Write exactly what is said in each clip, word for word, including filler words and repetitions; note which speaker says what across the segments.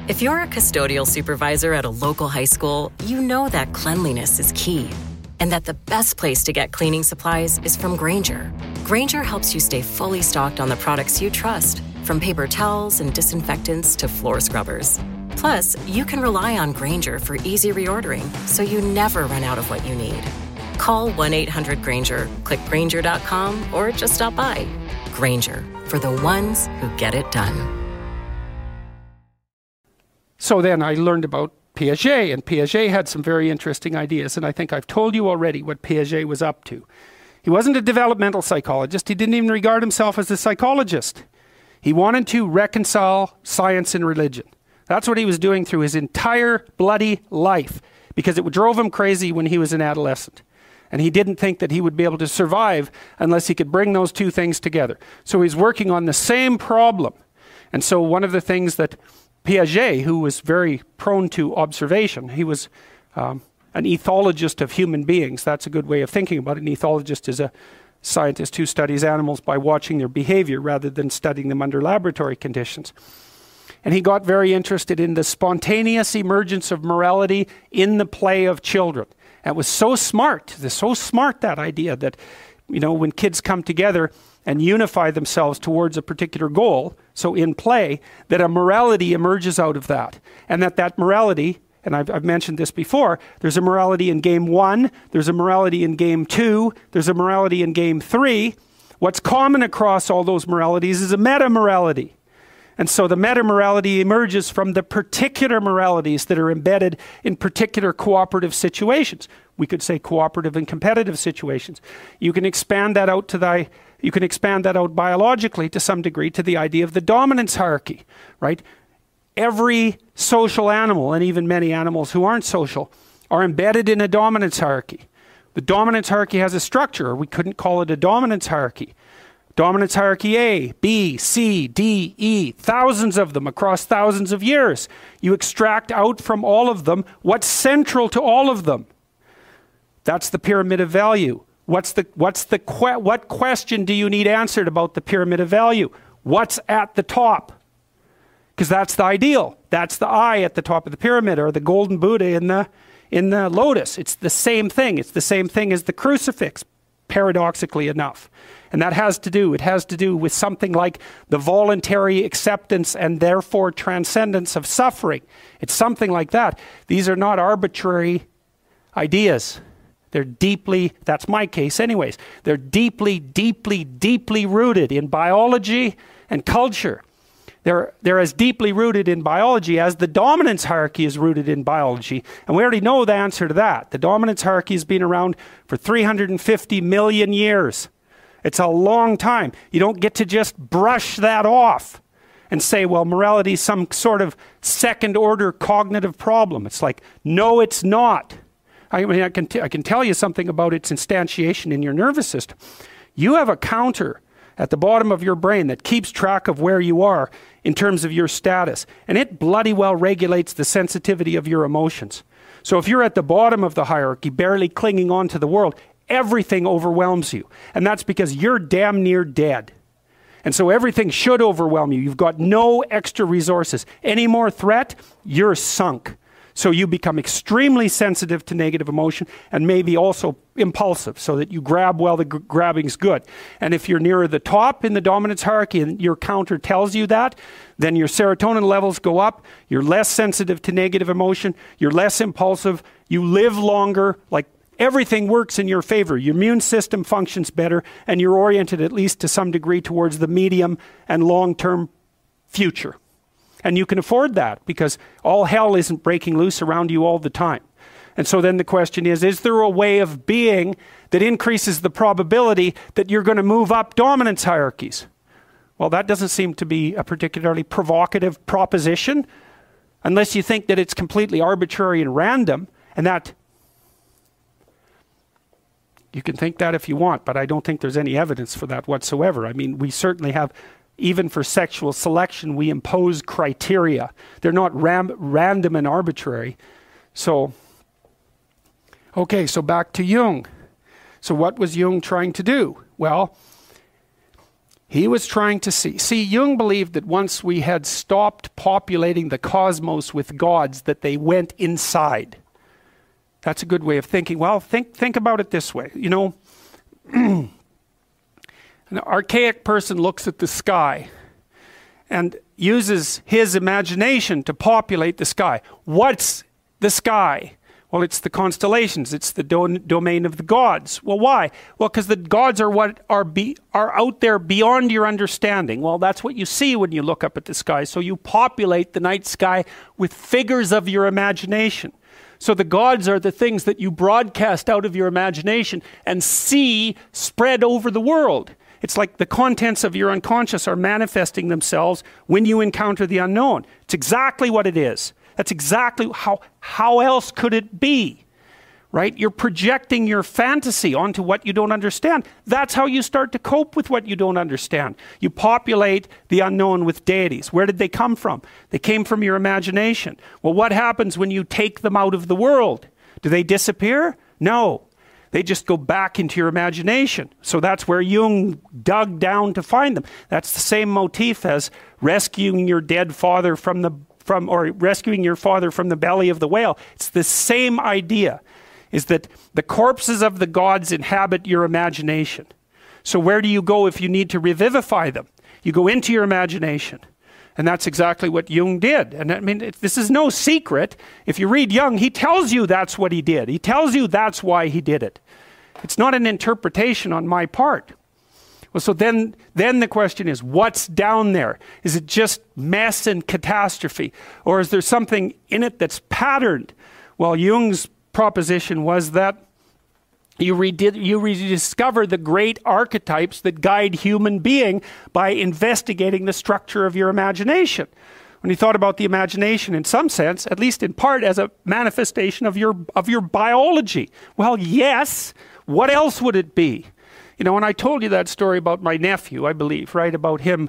Speaker 1: If you're a custodial supervisor at a local high school, you know that cleanliness is key, and that the best place to get cleaning supplies is from Grainger. Grainger helps you stay fully stocked on the products you trust, from paper towels and disinfectants to floor scrubbers. Plus, you can rely on Grainger for easy reordering, so you never run out of what you need. Call one eight hundred Grainger, click Grainger dot com, or just stop by. Grainger, for the ones who get it done.
Speaker 2: So then I learned about Piaget, and Piaget had some very interesting ideas, and I think I've told you already what Piaget was up to. He wasn't a developmental psychologist. He didn't even regard himself as a psychologist. He wanted to reconcile science and religion. That's what he was doing through his entire bloody life, because it drove him crazy when he was an adolescent. And he didn't think that he would be able to survive unless he could bring those two things together. So he's working on the same problem. And so one of the things that Piaget, who was very prone to observation, he was um, an ethologist of human beings. That's a good way of thinking about it. An ethologist is a scientist who studies animals by watching their behavior rather than studying them under laboratory conditions. And he got very interested in the spontaneous emergence of morality in the play of children. And it was so smart, so smart, that idea that, you know, when kids come together and unify themselves towards a particular goal, so in play, that a morality emerges out of that. And that that morality, and I've, I've mentioned this before, there's a morality in game one, there's a morality in game two, there's a morality in game three. What's common across all those moralities is a meta-morality. And so the meta-morality emerges from the particular moralities that are embedded in particular cooperative situations. We could say cooperative and competitive situations. You can expand that out to the, you can expand that out biologically to some degree to the idea of the dominance hierarchy, right? Every social animal, and even many animals who aren't social, are embedded in a dominance hierarchy. The dominance hierarchy has a structure, or we couldn't call it a dominance hierarchy. Dominance hierarchy A, B, C, D, E, thousands of them across thousands of years. You extract out from all of them what's central to all of them. That's the pyramid of value. What's the, what's the, que- what question do you need answered about the pyramid of value? What's at the top? Because that's the ideal. That's the eye at the top of the pyramid, or the golden Buddha in the, in the lotus. It's the same thing. It's the same thing as the crucifix, paradoxically enough. And that has to do, it has to do with something like the voluntary acceptance and therefore transcendence of suffering. It's something like that. These are not arbitrary ideas. They're deeply, that's my case anyways, they're deeply, deeply, deeply rooted in biology and culture. They're, they're as deeply rooted in biology as the dominance hierarchy is rooted in biology. And we already know the answer to that. The dominance hierarchy has been around for three hundred fifty million years. It's a long time. You don't get to just brush that off and say, well, morality is some sort of second order cognitive problem. It's like, no, it's not. I mean, I can, t- I can tell you something about its instantiation in your nervous system. You have a counter at the bottom of your brain that keeps track of where you are in terms of your status. And it bloody well regulates the sensitivity of your emotions. So if you're at the bottom of the hierarchy, barely clinging on to the world, everything overwhelms you. And that's because you're damn near dead. And so everything should overwhelm you. You've got no extra resources. Any more threat, you're sunk. So you become extremely sensitive to negative emotion, and maybe also impulsive, so that you grab while the g- grabbing's good. And if you're nearer the top in the dominance hierarchy and your counter tells you that, then your serotonin levels go up, you're less sensitive to negative emotion, you're less impulsive, you live longer, like everything works in your favor. Your immune system functions better, and you're oriented at least to some degree towards the medium and long-term future. And you can afford that because all hell isn't breaking loose around you all the time. And so then the question is, is there a way of being that increases the probability that you're going to move up dominance hierarchies? Well, that doesn't seem to be a particularly provocative proposition, unless you think that it's completely arbitrary and random, and that you can think that if you want, but I don't think there's any evidence for that whatsoever. I mean, we certainly have, even for sexual selection, we impose criteria. They're not ram- random and arbitrary. So, okay, so back to Jung. So what was Jung trying to do? Well, He was trying to see. See, Jung believed that once we had stopped populating the cosmos with gods, that they went inside. That's a good way of thinking. Well, think think about it this way. You know, an archaic person looks at the sky and uses his imagination to populate the sky. What's the sky? Well, it's the constellations. It's the do- domain of the gods. Well, why? Well, because the gods are what are be are out there beyond your understanding. Well, that's what you see when you look up at the sky. So you populate the night sky with figures of your imagination. So the gods are the things that you broadcast out of your imagination and see spread over the world. It's like the contents of your unconscious are manifesting themselves when you encounter the unknown. It's exactly what it is. That's exactly how, how else could it be, right? You're projecting your fantasy onto what you don't understand. That's how you start to cope with what you don't understand. You populate the unknown with deities. Where did they come from? They came from your imagination. Well, what happens when you take them out of the world? Do they disappear? No. They just go back into your imagination. So that's where Jung dug down to find them. That's the same motif as rescuing your dead father from the from or rescuing your father from the belly of the whale. It's the same idea, is that the corpses of the gods inhabit your imagination. So where do you go if you need to revivify them? You go into your imagination. And that's exactly what Jung did. And I mean, it, this is no secret. If you read Jung, he tells you that's what he did. He tells you that's why he did it. It's not an interpretation on my part. Well, so then, then the question is, what's down there? Is it just mess and catastrophe? Or is there something in it that's patterned? Well, Jung's proposition was that you, redid, you rediscover the great archetypes that guide human being by investigating the structure of your imagination. When he thought about the imagination, in some sense, at least in part, as a manifestation of your, of your biology. Well, yes. What else would it be? You know, and I told you that story about my nephew, I believe, right? About him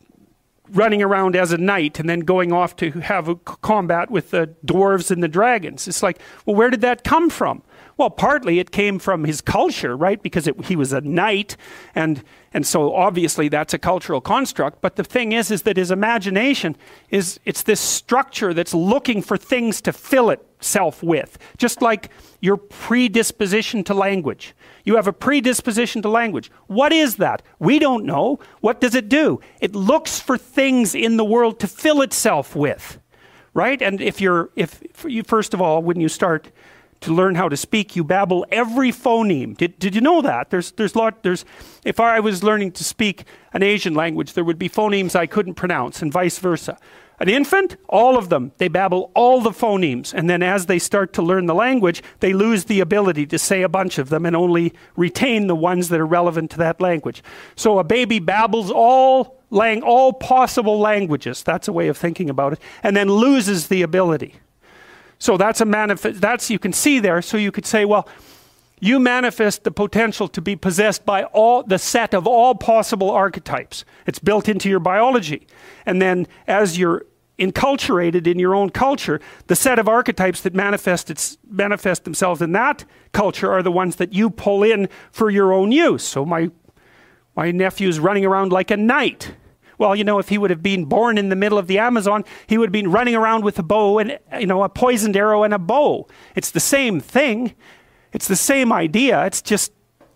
Speaker 2: running around as a knight and then going off to have a combat with the dwarves and the dragons. It's like, well, where did that come from? Well, partly it came from his culture, right? Because it, he was a knight, and and so obviously that's a cultural construct. But the thing is, is that his imagination is, it's this structure that's looking for things to fill itself with. Just like your predisposition to language. You have a predisposition to language. What is that? We don't know. What does it do? It looks for things in the world to fill itself with, right? And if you're, if you, first of all, when you start to learn how to speak, you babble every phoneme. Did, did you know that? There's, there's lot, there's, if I was learning to speak an Asian language, there would be phonemes I couldn't pronounce and vice versa. An infant, all of them, they babble all the phonemes. And then as they start to learn the language, they lose the ability to say a bunch of them and only retain the ones that are relevant to that language. So a baby babbles all, lang- all possible languages. That's a way of thinking about it. And then loses the ability. So that's a manifest, that's, you can see there. So you could say, well, you manifest the potential to be possessed by all the set of all possible archetypes. It's built into your biology. And then as you're enculturated in your own culture, the set of archetypes that manifest, its, manifest themselves in that culture are the ones that you pull in for your own use. So my, my nephew's running around like a knight. Well, you know, if he would have been born in the middle of the Amazon, he would have been running around with a bow and, you know, a poisoned arrow and a bow. It's the same thing. It's the same idea. It's just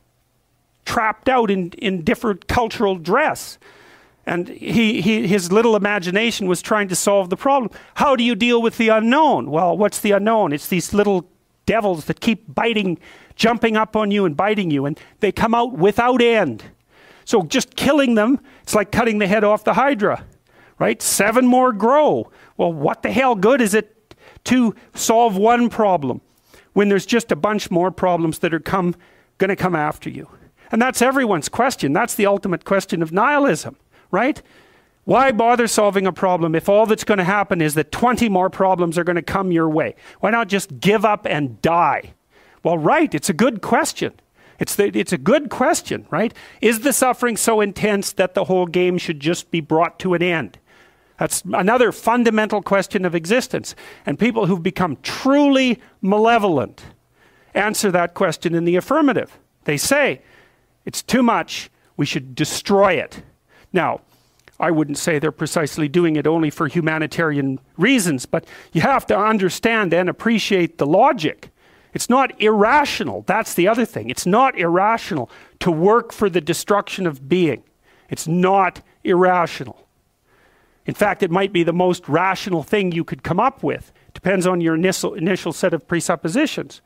Speaker 2: trapped out in, in different cultural dress. And he, he, his little imagination was trying to solve the problem. How do you deal with the unknown? Well, what's the unknown? It's these little devils that keep biting, jumping up on you and biting you, and they come out without end. So just killing them, it's like cutting the head off the Hydra, right? Seven more grow. Well, what the hell good is it to solve one problem when there's just a bunch more problems that are come going to come after you? And that's everyone's question. That's the ultimate question of nihilism, right? Why bother solving a problem if all that's going to happen is that twenty more problems are going to come your way? Why not just give up and die? Well, right, it's a good question. It's, the, it's a good question, right? Is the suffering so intense that the whole game should just be brought to an end? That's another fundamental question of existence. And people who've become truly malevolent answer that question in the affirmative. They say, it's too much, we should destroy it. Now, I wouldn't say they're precisely doing it only for humanitarian reasons, but you have to understand and appreciate the logic. It's not irrational. That's the other thing. It's not irrational to work for the destruction of being. It's not irrational. In fact, it might be the most rational thing you could come up with. Depends on your initial, initial set of presuppositions.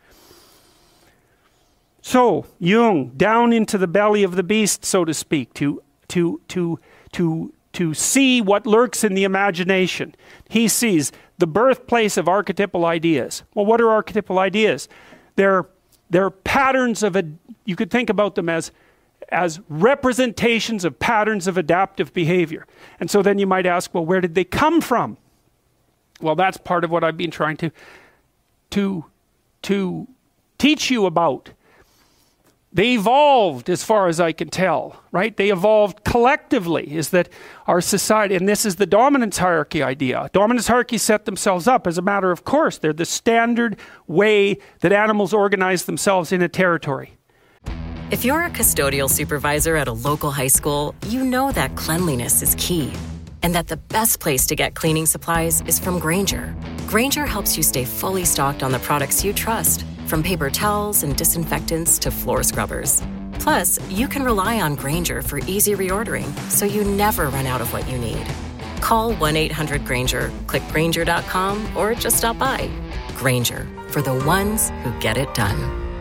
Speaker 2: So, Jung, down into the belly of the beast, so to speak, to, to, to, to, to see what lurks in the imagination. He sees the birthplace of archetypal ideas. Well, what are archetypal ideas? They're, they're patterns of, a, you could think about them as, as representations of patterns of adaptive behavior. And so then you might ask, well, where did they come from? Well, that's part of what I've been trying to, to, to teach you about. They evolved, as far as I can tell, right? They evolved collectively, is that our society, and this is the dominance hierarchy idea. Dominance hierarchies set themselves up as a matter of course. They're the standard way that animals organize themselves in a territory.
Speaker 1: If you're a custodial supervisor at a local high school, you know that cleanliness is key. And that the best place to get cleaning supplies is from Grainger. Grainger helps you stay fully stocked on the products you trust. From paper towels and disinfectants to floor scrubbers. Plus, you can rely on Grainger for easy reordering, so you never run out of what you need. Call one eight hundred Grainger, click Grainger dot com, or just stop by. Grainger, for the ones who get it done.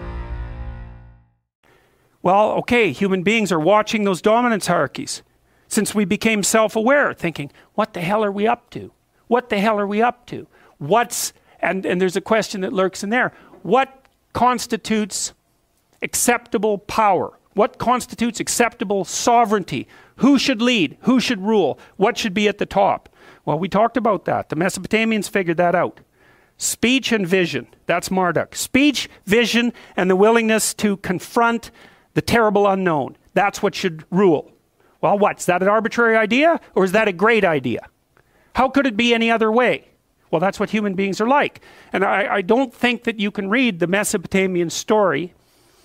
Speaker 2: Well, okay, human beings are watching those dominance hierarchies since we became self-aware, thinking, what the hell are we up to? What the hell are we up to? What's, and, and there's a question that lurks in there. What constitutes acceptable power? What constitutes acceptable sovereignty? Who should lead? Who should rule? What should be at the top? Well, we talked about that. The Mesopotamians figured that out. Speech and vision. That's Marduk. Speech, vision, and the willingness to confront the terrible unknown. That's what should rule. Well, what? Is that an arbitrary idea, or is that a great idea? How could it be any other way? Well, that's what human beings are like. And I, I don't think that you can read the Mesopotamian story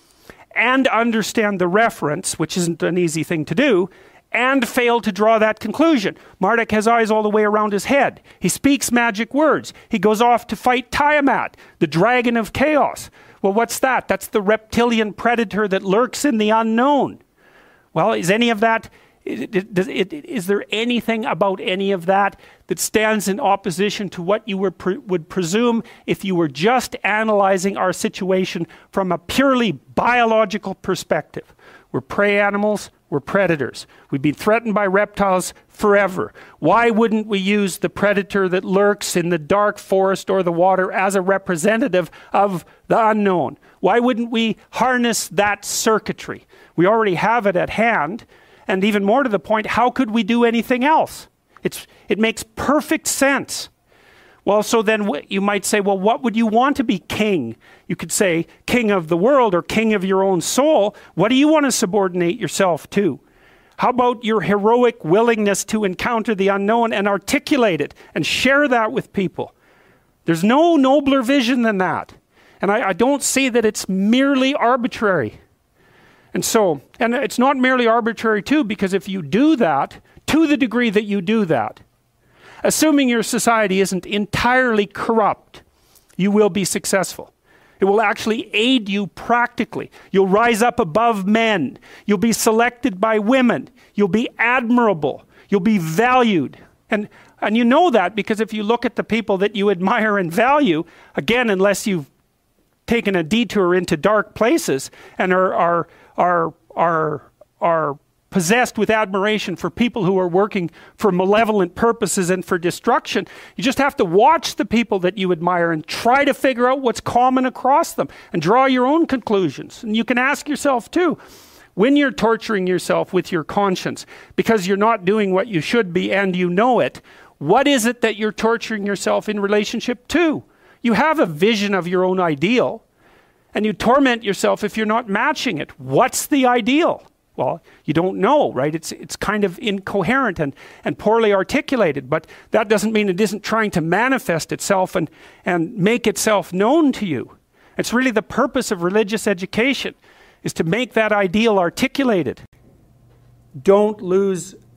Speaker 2: and understand the reference, which isn't an easy thing to do, and fail to draw that conclusion. Marduk has eyes all the way around his head. He speaks magic words. He goes off to fight Tiamat, the dragon of chaos. Well, what's that? That's the reptilian predator that lurks in the unknown. Well, is any of that... Is, is there anything about any of that that stands in opposition to what you were pre would presume if you were just analyzing our situation from a purely biological perspective? We're prey animals, we're predators. We've been threatened by reptiles forever. Why wouldn't we use the predator that lurks in the dark forest or the water as a representative of the unknown? Why wouldn't we harness that circuitry? We already have it at hand. And even more to the point, how could we do anything else? It's, it makes perfect sense. Well, so then you might say, well, what would you want to be king? You could say king of the world or king of your own soul. What do you want to subordinate yourself to? How about your heroic willingness to encounter the unknown and articulate it and share that with people? There's no nobler vision than that. And I, I don't see that it's merely arbitrary. And so, and it's not merely arbitrary too, because if you do that, to the degree that you do that, assuming your society isn't entirely corrupt, you will be successful. It will actually aid you practically. You'll rise up above men. You'll be selected by women. You'll be admirable. You'll be valued. And, and you know that because if you look at the people that you admire and value, again, unless you've taken a detour into dark places and are, are, are, are, are possessed with admiration for people who are working for malevolent purposes and for destruction, you just have to watch the people that you admire and try to figure out what's common across them and draw your own conclusions. And you can ask yourself too, when you're torturing yourself with your conscience because you're not doing what you should be and you know it, what is it that you're torturing yourself in relationship to? You have a vision of your own ideal and you torment yourself if you're not matching it. What's the ideal? Well, you don't know, right? It's, it's kind of incoherent and, and poorly articulated, but that doesn't mean it isn't trying to manifest itself and, and make itself known to you. It's really the purpose of religious education, is to make that ideal articulated. Don't lose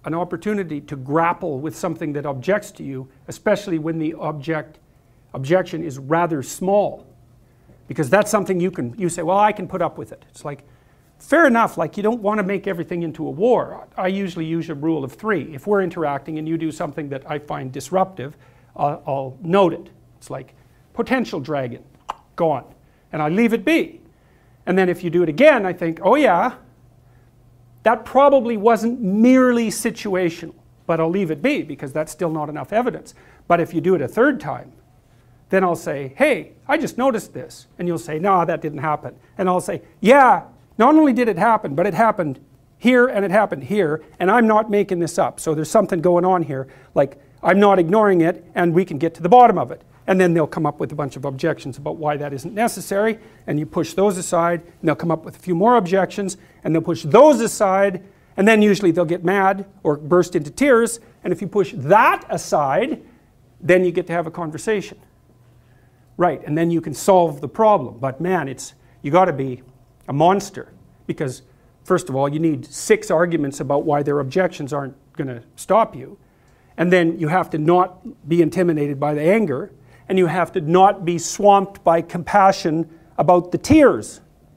Speaker 2: an opportunity to grapple with something that objects to you, especially when the object objection is rather small, because that's something you can you say, well, I can put up with it. It's like, fair enough, like you don't want to make everything into a war. I usually use a rule of three. If we're interacting and you do something that I find disruptive, I'll, I'll note it. It's like potential dragon, gone, and I leave it be. And then if you do it again, I think, oh yeah, that probably wasn't merely situational, but I'll leave it be because that's still not enough evidence. But if you do it a third time, then I'll say, hey, I just noticed this. And you'll say, no, that didn't happen. And I'll say, yeah, not only did it happen, but it happened here and it happened here, and I'm not making this up. So there's something going on here, like I'm not ignoring it, and we can get to the bottom of it. And then they'll come up with a bunch of objections about why that isn't necessary, and you push those aside, and they'll come up with a few more objections, and they'll push those aside, and then usually they'll get mad or burst into tears, and if you push that aside, then you get to have a conversation. Right, and then you can solve the problem. But man, it's you got to be a monster, because first of all, you need six arguments about why their objections aren't going to stop you, and then you have to not be intimidated by the anger, and you have to not be swamped by compassion about the tears.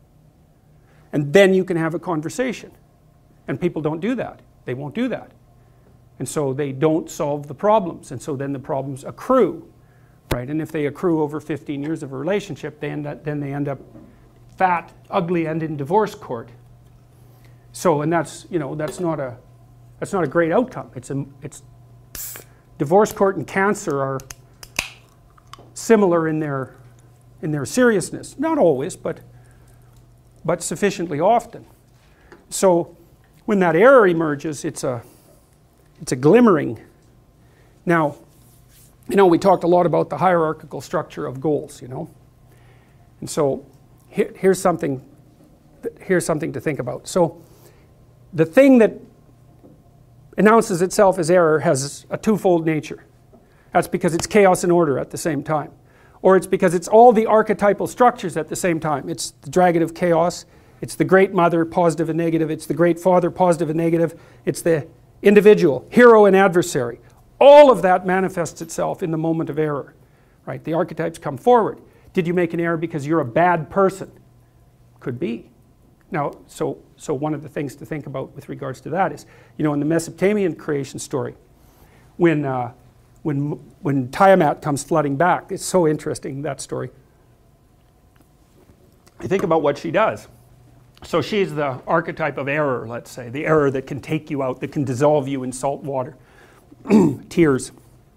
Speaker 2: And then you can have a conversation. And people don't do that. They won't do that. And so they don't solve the problems. And so then the problems accrue. Right? And if they accrue over fifteen years of a relationship, they end up, then they end up fat, ugly, and in divorce court. So, and that's, you know, that's not a, that's not a great outcome. It's a, it's, divorce court and cancer are similar in their in their seriousness. Not always, but but sufficiently often. So when that error emerges, it's a it's a glimmering. Now, you know, we talked a lot about the hierarchical structure of goals, you know. And so here, here's something here's something to think about. So the thing that announces itself as error has a twofold nature. That's because it's chaos and order at the same time. Or it's because it's all the archetypal structures at the same time. It's the dragon of chaos, it's the great mother, positive and negative, it's the great father, positive and negative, it's the individual, hero and adversary. All of that manifests itself in the moment of error. Right? The archetypes come forward. Did you make an error because you're a bad person? Could be. Now, so, so one of the things to think about with regards to that is, you know, in the Mesopotamian creation story, when uh, When, when Tiamat comes flooding back, it's so interesting, that story. You think about what she does. So she's the archetype of error, let's say, the error that can take you out, that can dissolve you in salt water. Tears.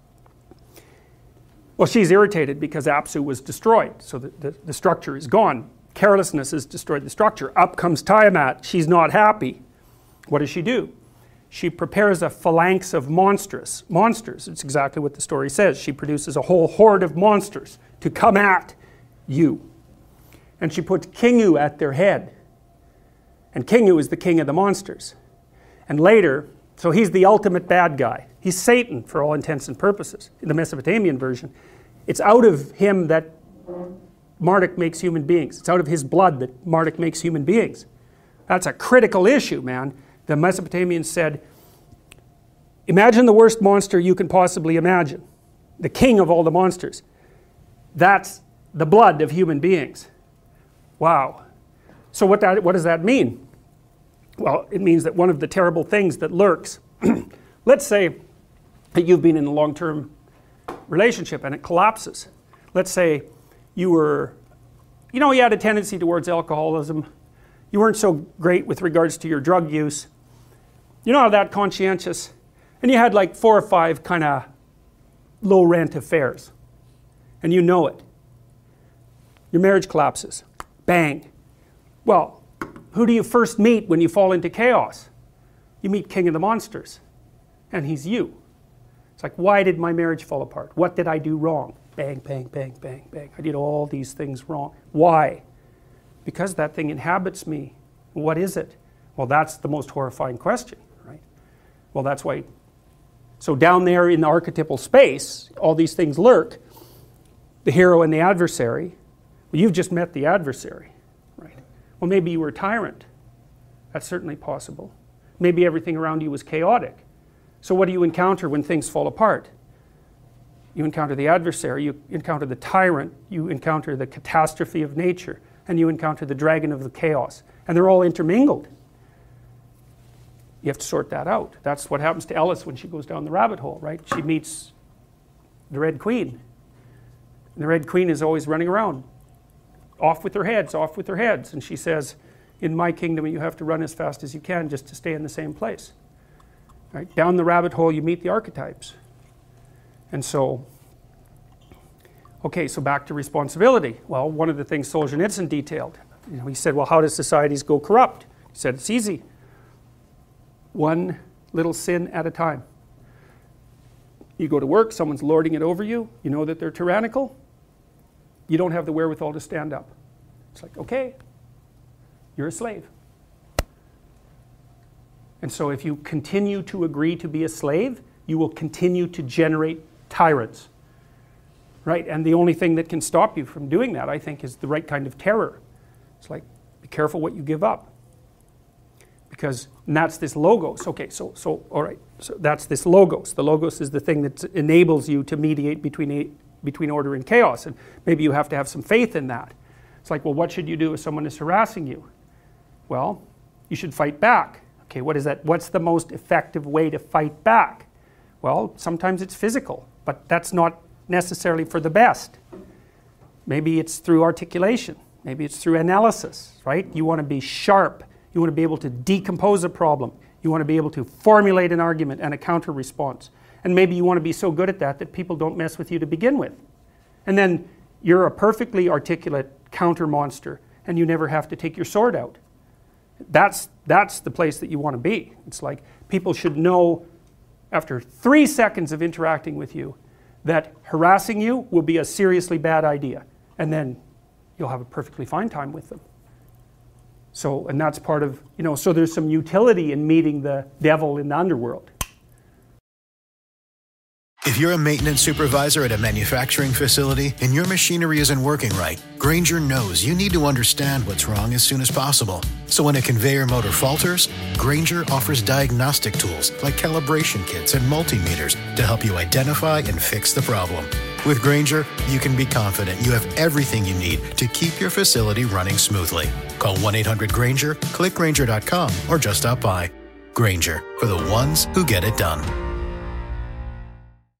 Speaker 2: Well, she's irritated because Apsu was destroyed, so the, the, the structure is gone. Carelessness has destroyed the structure. Up comes Tiamat. She's not happy. What does she do? She prepares a phalanx of monstrous monsters. It's exactly what the story says. She produces a whole horde of monsters to come at you. And she puts Kingu at their head. And Kingu is the king of the monsters. And later, so he's the ultimate bad guy. He's Satan for all intents and purposes. In the Mesopotamian version, it's out of him that Marduk makes human beings. It's out of his blood that Marduk makes human beings. That's a critical issue, man. The Mesopotamians said, imagine the worst monster you can possibly imagine. The king of all the monsters. That's the blood of human beings. Wow. So what, that, what does that mean? Well, it means that one of the terrible things that lurks, let's say that you've been in a long-term relationship and it collapses. Let's say you were, you know, you had a tendency towards alcoholism. You weren't so great with regards to your drug use. You're not that conscientious. And you had like four or five kind of low rent affairs. And you know it. Your marriage collapses. Bang. Well, who do you first meet when you fall into chaos? You meet King of the Monsters. And he's you. It's like, why did my marriage fall apart? What did I do wrong? Bang, bang, bang, bang, bang. I did all these things wrong. Why? Because that thing inhabits me. What is it? Well, that's the most horrifying question, right? Well, that's why. So down there in the archetypal space, all these things lurk. The hero and the adversary. Well, you've just met the adversary, right? Well, maybe you were a tyrant. That's certainly possible. Maybe everything around you was chaotic. So what do you encounter when things fall apart? You encounter the adversary, you encounter the tyrant, you encounter the catastrophe of nature, and you encounter the dragon of the chaos. And they're all intermingled. You have to sort that out. That's what happens to Ellis when she goes down the rabbit hole, right? She meets the Red Queen. And the Red Queen is always running around. Off with their heads, off with their heads. And she says, in my kingdom you have to run as fast as you can just to stay in the same place. Right? Down the rabbit hole you meet the archetypes. And so, okay, so back to responsibility. Well, one of the things Solzhenitsyn detailed, you know, he said, well, how do societies go corrupt? He said, it's easy. One little sin at a time. You go to work, someone's lording it over you, you know that they're tyrannical, you don't have the wherewithal to stand up. It's like, okay, you're a slave. And so if you continue to agree to be a slave, you will continue to generate tyrants. Right? And the only thing that can stop you from doing that, I think, is the right kind of terror. It's like, be careful what you give up. Because, and that's this logos. Okay, so, so all right, so that's this logos. The logos is the thing that enables you to mediate between, a, between order and chaos. And maybe you have to have some faith in that. It's like, well, what should you do if someone is harassing you? Well, you should fight back. Okay, what is that? What's the most effective way to fight back? Well, sometimes it's physical, but that's not necessarily for the best. Maybe it's through articulation. Maybe it's through analysis, right? You want to be sharp. You want to be able to decompose a problem. You want to be able to formulate an argument and a counter response. And maybe you want to be so good at that that people don't mess with you to begin with. And then you're a perfectly articulate counter monster and you never have to take your sword out. That's, that's the place that you want to be. It's like people should know after three seconds of interacting with you that harassing you will be a seriously bad idea. And then you'll have a perfectly fine time with them. So, and that's part of, you know, so there's some utility in meeting the devil in the underworld.
Speaker 3: If you're a maintenance supervisor at a manufacturing facility and your machinery isn't working right, Grainger knows you need to understand what's wrong as soon as possible. So when a conveyor motor falters, Grainger offers diagnostic tools like calibration kits and multimeters to help you identify and fix the problem. With Grainger, you can be confident you have everything you need to keep your facility running smoothly. Call one eight hundred Grainger, click Grainger dot com, or just stop by. Grainger, for the ones who get it done.